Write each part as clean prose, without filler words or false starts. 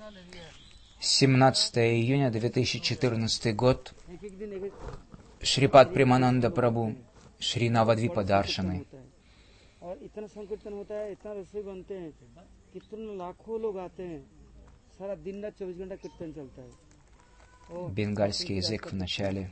17 июня 2014 год. Шрипад Премананда Прабhu, Шри Навадвипа Даршаны. Бенгальский язык в начале.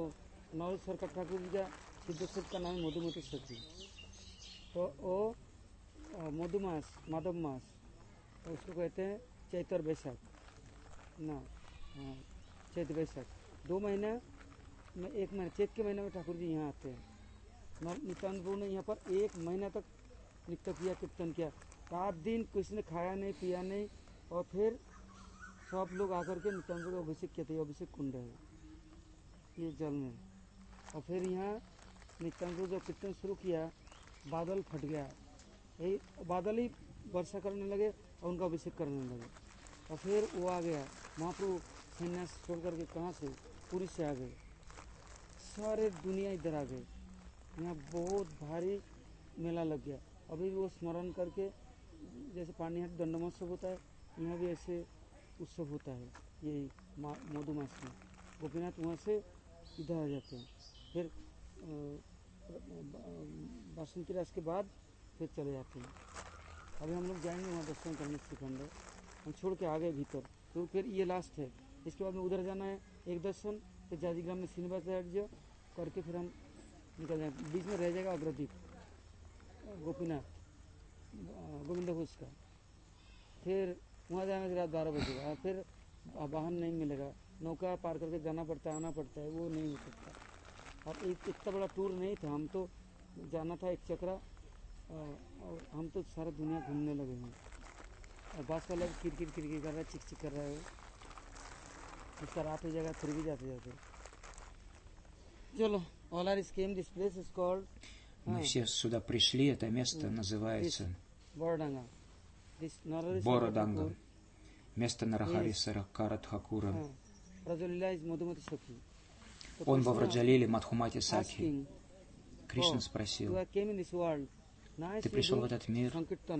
मधुमास माधव मास उसको कहते हैं चैत्र बैसाख ना चैत्र बैसाख 2 महीना में 1 महीना चैत के महीने में ठाकुर जी यहाँ आते हैं। नित्यानंद प्रभु ने यहाँ पर 1 महीना तक नित्य किया, कीर्तन किया, रात दिन किसी ने खाया नहीं पिया नहीं, और फिर सब लोग आकर के नित्यानंद प्रभु को अभिषेक किए थे। अभिषेक कुंड है ये जल में। और फिर यहाँ नित्यानंद प्रभु जब कीर्तन शुरू किया, बादल फट गया, यही बादल ही वर्षा करने लगे और उनका अभिषेक करने लगे। और फिर वो आ गया महाप्रभु सन्यास छोड़ करके, कहाँ से, पुरी से आ गए, सारे दुनिया इधर आ गए। यहाँ बहुत भारी मेला लग गया। अभी वो स्मरण करके, जैसे पानीहाट दंड महोत्सव होता है, यहाँ भी ऐसे उत्सव होता है यही मधुमास में। गोपीनाथ वहाँ से इधर आ जाते हैं, फिर बासंती रास के बाद फिर चले जाते हैं। अभी हम लोग जाएंगे वहाँ दर्शन करने, श्रीखंड हम छोड़ के आ गए भीतर, तो फिर ये लास्ट है। इसके बाद में उधर जाना है, एक दर्शन, फिर जाजीग्राम में श्रीनिवास आचार्य करके फिर हम निकल जाएंगे। बीच में रह जाएगा अग्रदीप, गोपीनाथ, गोविंद घोष का। फिर वहाँ जाने के रात 12 बजेगा, फिर वाहन नहीं मिलेगा, नौका पार करके जाना पड़ता है, आना पड़ता है, वो नहीं हो सकता। और इतना बड़ा टूर नहीं था, हम तो जाना था एक चक्रा, और हम तो सारा दुनिया घूमने लगे हैं। और बस वाला किरकिर कर रहा है, चिक चिक कर रहा है, इसका रात हो जाएगा फिर भी जाते जाते। चलो, all are came, this place is called. Мы все сюда пришли, это место называется Бороданга, место Нарахари Саракара Тхакура. Он во Враджалиле Мадхумати Сакхи. Кришна спросил: ты пришел в этот мир,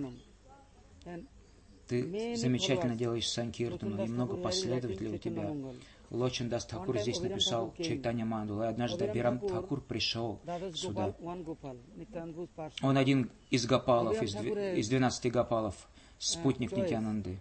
ты замечательно делаешь санкиртану, и много последователей у тебя. Лочин Дас Тхакур здесь написал Чайтанья Мандалу, и однажды Бирам Тхакур пришел сюда. Он один из Гопалов, из 12 Гопалов, спутник Нитьянанды.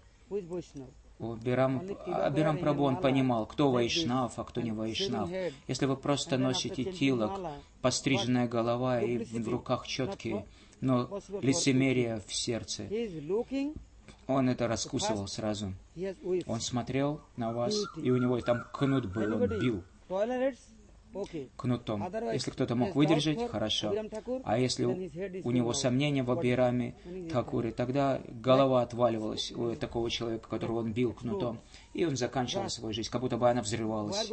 Бирам Прабху, он понимал, кто вайшнав, а кто не вайшнав. Если вы просто носите тилок, постриженная голова и в руках четкие, но лицемерие в сердце, он это раскусывал сразу. Он смотрел на вас, и у него там кнут был, он бил кнутом. Если кто-то мог выдержать, хорошо. А если у него сомнения в Бираме Тхакуре, тогда голова отваливалась у такого человека, которого он бил кнутом, и он заканчивал свою жизнь, как будто бы она взрывалась.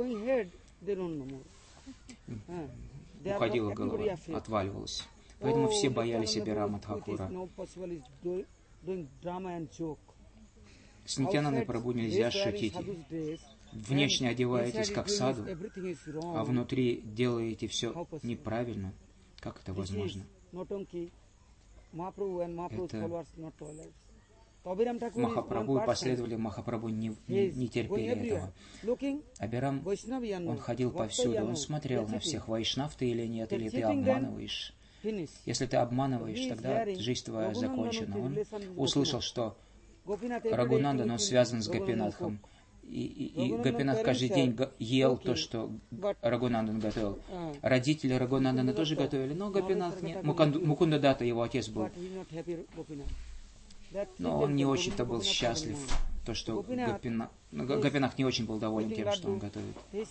Уходила голова, отваливалась. Поэтому все боялись Бирама Тхакура. С Нитьянандой Прабху нельзя шутить. Внешне одеваетесь как саду, а внутри делаете все неправильно. Как это возможно? Это Махапрабху и последователи Махапрабху не терпели этого. А Бирам, он ходил повсюду, он смотрел на всех, вайшнав ты или нет, или ты обманываешь. Если ты обманываешь, тогда жизнь твоя закончена. Он услышал, что Рагунандан, он связан с Гопинатхом. И Гопинат каждый день ел то, что Рагунандан готовил. Родители Рагунандана тоже готовили, но Гопинат нет. Мукунда Датта, его отец был. Но он не очень-то был счастлив, то, что Гопинат не очень был доволен тем, что он готовит.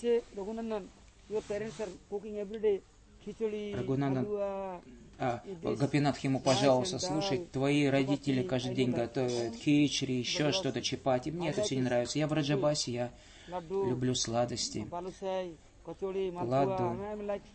Гопинат ему пожаловался: слушай, твои родители каждый день готовят кичри, еще что-то, чапати, мне это все не нравится. Я в Раджабасе, я люблю сладости, ладду,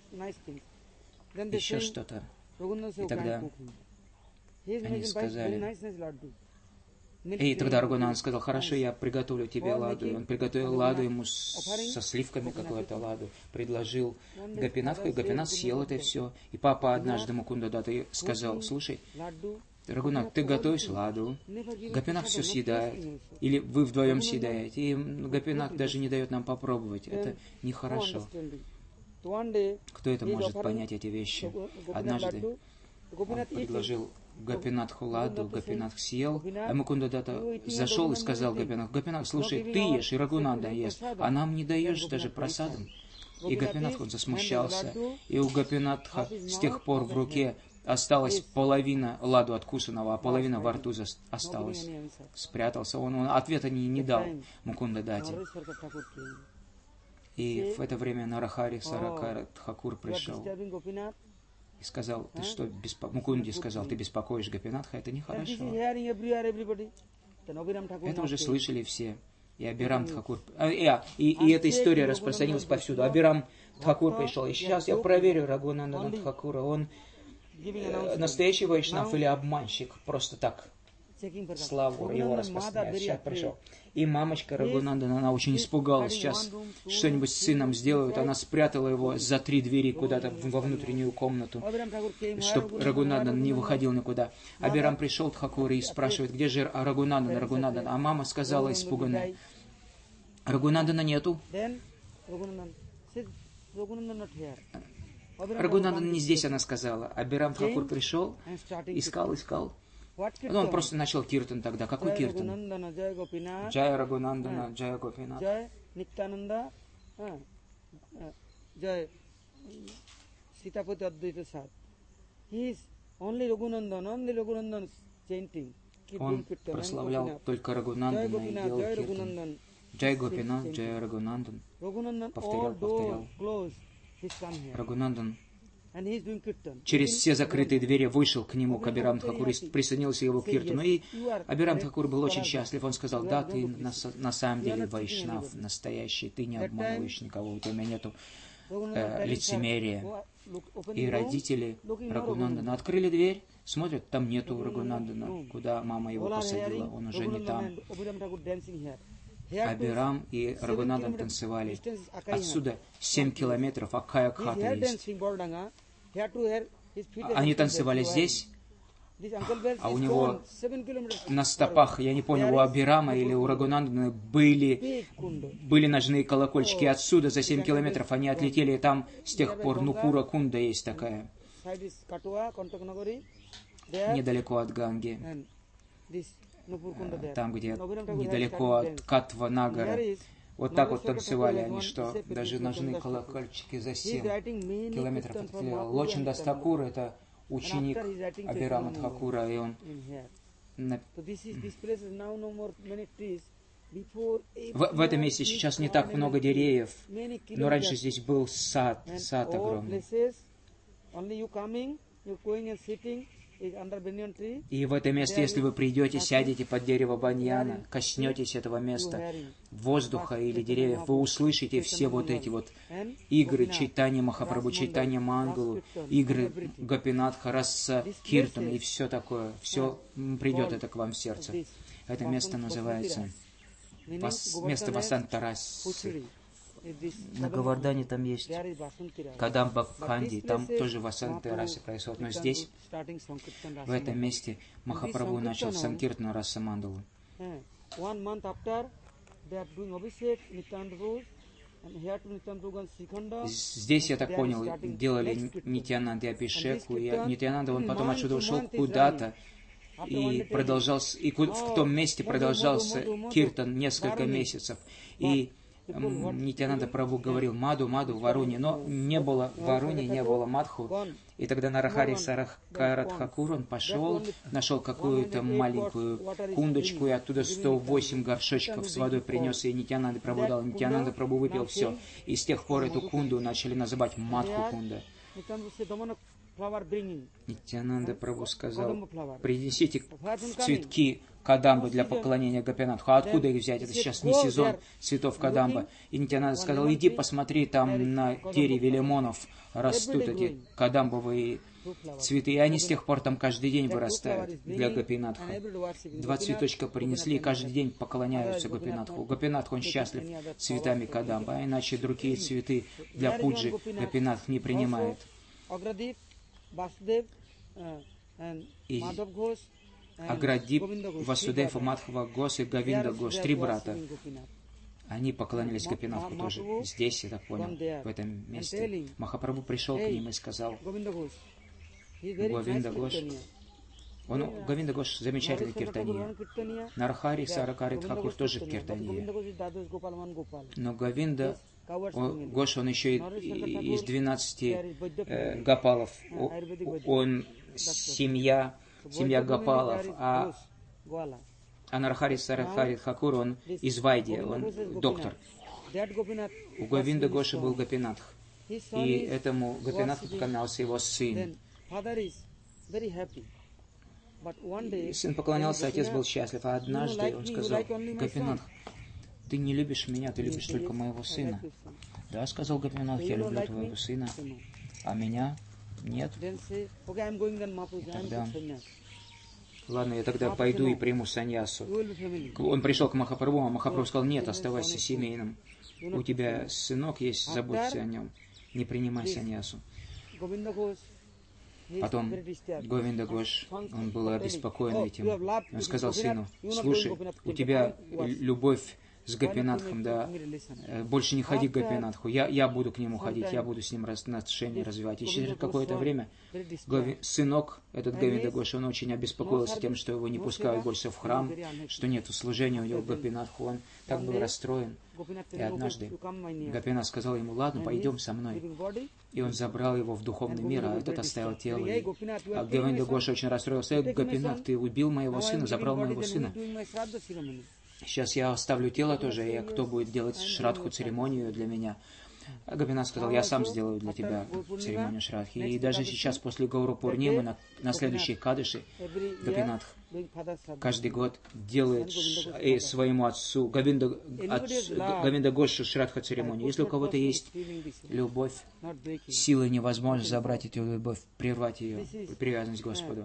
еще что-то. И тогда они сказали, и тогда Рагунандан сказал: хорошо, я приготовлю тебе ладу. И он приготовил ладу ему со сливками, какую-то ладу, предложил Гопинатху, и Гопинат съел это все. И папа однажды Мукунда Датта сказал: слушай, Рагунат, ты готовишь ладу, Гопинат все съедает, или вы вдвоем съедаете, и Гопинат даже не дает нам попробовать. Это нехорошо. Кто это может понять, эти вещи? Однажды он предложил Гопинатху ладу, Гопинат съел, а Мукундадата зашел и сказал Гопинат, слушай, ты ешь, и Рагунанда ест, а нам не даешь даже просадом. И Гопинатх, он засмущался, и у Гопинатха с тех пор в руке осталась половина ладу откусанного, а половина во рту осталась. Спрятался. Он ответа не дал Мукундадате. И в это время Нарахари Саракара Тхакур пришел и сказал, ты что, Мукунди сказал, ты беспокоишь Гопинатха, это нехорошо. Это уже слышали все. И Абирам Тхакур... И эта история распространилась повсюду. Абирам Тхакур пришел. И сейчас я проверю Рагунандана Тхакура. Он настоящий вайшнав или обманщик? Просто так славу его распространяет. Сейчас пришел. И мамочка Рагунандана, она очень испугалась. Сейчас что-нибудь с сыном сделают. Она спрятала его за 3 двери куда-то во внутреннюю комнату, чтобы Рагунандан не выходил никуда. Абирам пришел Тхакур и спрашивает, где же Рагунандан? А мама сказала испуганная, Рагунандана нету. Рагунандан не здесь, она сказала. Абирам Тхакур пришел, искал. Но он просто начал киртан тогда. Какой киртан? Джая Рагунандана, Джая Гопинат. Джая Нитянанда, Джая Sitapati Advaita Sat. He is only Raghunandan chanting. Он прославлял только Рагунандана и делал киртан. Джай Гопинат, Джай Рагунандан. Повторял. Рагунандан через все закрытые двери вышел к нему, к Абирам Тхакуру, и присоединился его к киртану. И Абирам Тхакур был очень счастлив. Он сказал, да, ты на самом деле вайшнав настоящий, ты не обманываешь никого, у тебя нету лицемерия. И родители Рагунандана открыли дверь, смотрят, там нету Рагунандана, куда мама его посадила, он уже не там. Абирам и Рагунандан танцевали. Отсюда 7 километров Акхая Кхата есть. Они танцевали здесь, а у него на стопах, я не понял, у Абирама или у Рагунандана были ножные колокольчики. Отсюда за 7 километров они отлетели, и там с тех пор Нупура Кунда есть такая, недалеко от Ганги. Там, где недалеко от Катва Нагара. Вот так вот танцевали они, что даже ножные колокольчики за 7 километров отлетели. Лочиндас Тхакур — это ученик Абирама Тхакура, и он в этом месте сейчас не так много деревьев, но раньше здесь был сад огромный. И в это место, если вы придете, сядете под дерево баньяна, коснетесь этого места, воздуха или деревьев, вы услышите все вот эти вот игры Чайтанья Махапрабху, Чайтанья Мангалу, игры Гопинатха, Раса, Киртана и все такое. Все придет это к вам в сердце. Это место называется место Васантарасы. На Говардане там есть Кадамба Кханди, там тоже Васанта Раса происходит. Но здесь, в этом месте, Махапрабху начал Санкиртану Раса Мандалу. Здесь, я так понял, делали Нитьянанды Абишеку, и Нитьянанда, он потом отсюда ушел куда-то, и продолжался, и в том месте продолжался Киртан несколько месяцев. И Нитьянанда Прабху говорил Маду, в Варуне, но не было в Варуне, не было Мадху. И тогда Нарахари Саракара Тхакур, он пошел, нашел какую-то маленькую кундочку, и оттуда 108 горшочков с водой принес, и Нитьянанда Прабху дал. Нитьянанда Прабху выпил все. И с тех пор эту кунду начали называть Мадху Кунда. Нитьянанда Прабху сказал, принесите цветки Кадамбы для поклонения Гопинатху. А откуда их взять? Это сейчас не сезон цветов Кадамба. И Нитьянанда сказал, иди посмотри, там на дереве лимонов растут эти кадамбовые цветы. И они с тех пор там каждый день вырастают для Гопинатха. 2 цветочка принесли, и каждый день поклоняются Гопинатху. Гопинатх, он счастлив цветами Кадамба, а иначе другие цветы для пуджи Гопинатх не принимает. И Аградип, Васудев, Мадхва Гос и Говинда Гос, 3 брата, они поклонились Гопинатху тоже. Здесь, я так понял, в этом месте. Махапрабху пришел к ним и сказал: Говинда Гош, Говинда Гош замечательный киртания. Нархари Саракари Тхакур тоже киртания. Но Говинда Гош, он еще из 12 гопалов. Он семья гопалов, а Нархари Саракари Тхакур, он из Вайди, он доктор. У Говинда Гоша был Гопинатх, и этому Гопинатху поклонялся его сын. Сын поклонялся, отец был счастлив, а однажды он сказал: Гопинатх, ты не любишь меня, ты любишь только моего сына. Да, сказал Гопинатх, я люблю твоего сына, а меня нет. Тогда, ладно, я тогда пойду и приму саньясу. Он пришел к Махапрабху, а Махапрабху сказал: нет, оставайся семейным. У тебя сынок есть, заботься о нем. Не принимай саньясу. Потом Говинда Гош, он был обеспокоен этим. Он сказал сыну: слушай, у тебя любовь с Гопинатхом, да, больше не ходи к Гопинатху, я буду к нему ходить, я буду с ним отношения развивать. И через какое-то время сынок, этот Говинда Гош, он очень обеспокоился тем, что его не пускают больше в храм, что нет служения у него к Гопинатху. Он так был расстроен. И однажды Гопинатх сказал ему: ладно, пойдем со мной. И он забрал его в духовный мир, а этот оставил тело. А Говинда Гош очень расстроился: Гопинатх, ты убил моего сына, забрал моего сына. Сейчас я оставлю тело тоже, и кто будет делать шрадху, церемонию для меня? А Гопинатх сказал: я сам сделаю для тебя церемонию шрадхи. И даже сейчас, после Гауру Пурнимы, на следующей Кадыши, Гопинатх каждый год делает своему отцу, Говинда Гошу, шрадха церемонию. Если у кого-то есть любовь, силой невозможно забрать эту любовь, прервать ее, привязанность к Господу.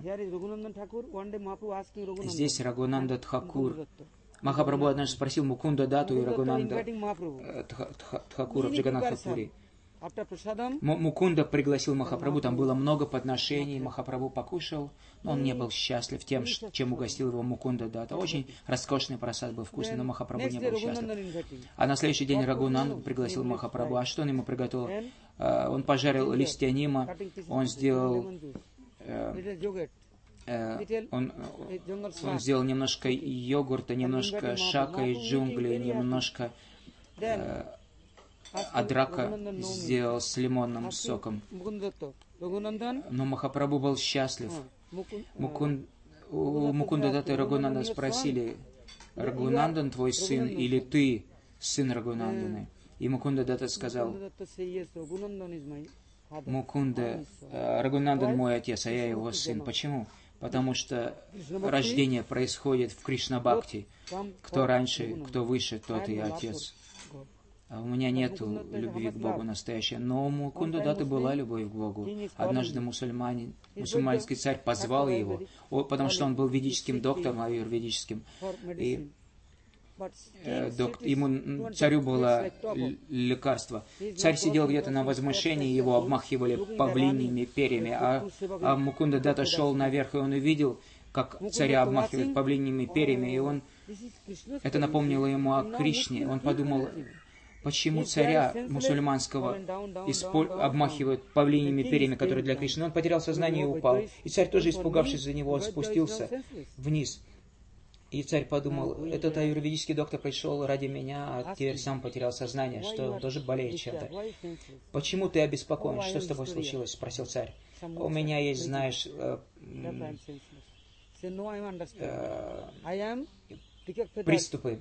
Здесь Рагунанда Тхакур. Махапрабху однажды спросил Мукунда Дату и Рагунанда Тхакура в Джаганнатхапури. Мукунда пригласил Махапрабху, там было много подношений, Махапрабху покушал, но он не был счастлив тем, чем угостил его Мукунда Дата. Очень роскошный просад был вкусный, но Махапрабху не был счастлив. А на следующий день Рагунанда пригласил Махапрабху. А что он ему приготовил? Он пожарил листья нима, он сделал... Он сделал немножко йогурта, немножко шака из джунглей, немножко адрака сделал с соком. Но Махапрабху был счастлив. У Мукунда Датты и Рагунанда спросили: Рагунандан твой сын или ты сын Рагунанданы? И Мукунда Датта сказал: Мукунда, Рагунандан мой отец, а я его сын. Почему? Потому что рождение происходит в Кришна-бхакти. Кто раньше, кто выше, тот и отец. А у меня нет любви к Богу настоящей. Но у Мукунда Датты была любовь к Богу. Однажды мусульманский царь позвал его, потому что он был ведическим доктором, аюрведическим. И царю было лекарство. Царь сидел где-то на возвышении, его обмахивали павлиньими перьями, а Мукунда Датта шел наверх, и он увидел, как царя обмахивают павлиньими перьями, и это напомнило ему о Кришне. Он подумал: почему царя мусульманского обмахивают павлиньими перьями, которые для Кришны? Он потерял сознание и упал. И царь, тоже испугавшись за него, спустился вниз. И царь подумал: этот аюрведический доктор пришел ради меня, а теперь сам потерял сознание, что он тоже болеет чем-то. Почему ты обеспокоен? Что с тобой случилось? Спросил царь. У меня есть, знаешь, приступы.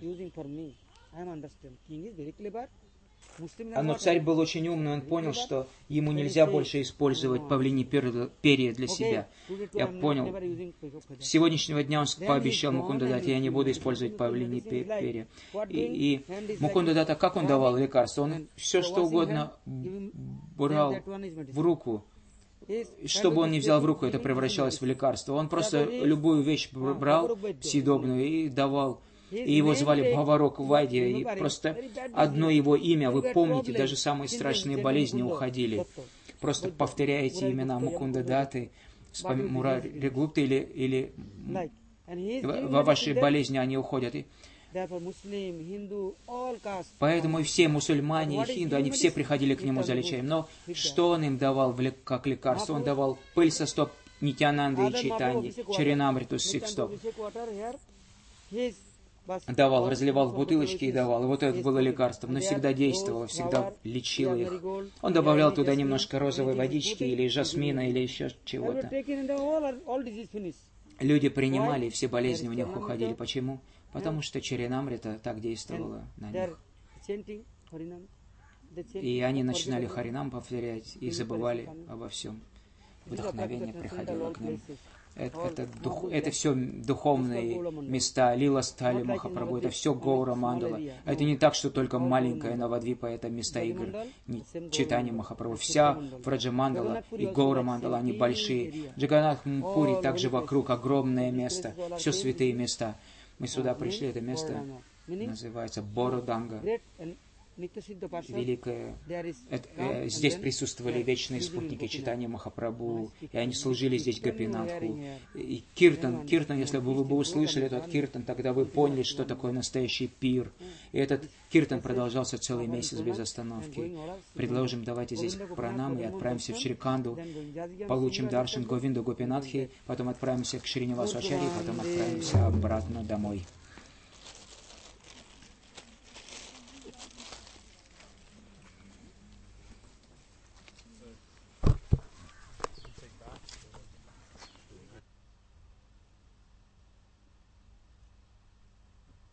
Но царь был очень умный, он понял, что ему нельзя больше использовать павлиньи перья для себя. Я понял. С сегодняшнего дня он пообещал Мукунда Датте: я не буду использовать павлиньи перья. И Мукунда Датта, как он давал лекарства? Он все, что угодно брал в руку. Что бы он ни взял в руку, это превращалось в лекарство. Он просто любую вещь брал съедобную и давал. И его звали Бхаварок Вайдья, и просто одно его имя, вы помните, даже самые страшные болезни уходили. Просто повторяете имена Мукунда Датты, Мурари Гупта или во вашей болезни они уходят. Поэтому и все мусульмане, и хинду, они все приходили к нему за лечением. Но что он им давал как лекарство? Он давал пыль со стоп Нитьянанды и Чайтаньи, Чаринамриту с их стоп. Давал, разливал в бутылочки и давал. И вот это было лекарство. Но всегда действовало, всегда лечило их. Он добавлял туда немножко розовой водички, или жасмина, или еще чего-то. Люди принимали, и все болезни у них уходили. Почему? Потому что Чаринамрита так действовала на них. И они начинали Харинам повторять и забывали обо всем. Вдохновение приходило к ним. Это все духовные места, Лила Стали Махапрабху, это все Гаура Мандала. Это не так, что только маленькая Навадвипа, это места игр, читания Махапрабху. Вся Враджа Мандала и Гаура Мандала, они большие. Джаганнатх Пури также вокруг огромное место, все святые места. Мы сюда пришли, это место называется Бороданга. Великое. Здесь присутствовали вечные спутники читания Махапрабху, и они служили здесь Гопинатху. И Киртан, если бы вы услышали этот Киртан, тогда вы поняли, что такое настоящий пир. И этот Киртан продолжался целый месяц без остановки. Предложим, давайте здесь пранам и отправимся в Шриканду, получим даршан Говинду Гопинатхи, потом отправимся к Шринивасу Ачарье, потом отправимся обратно домой.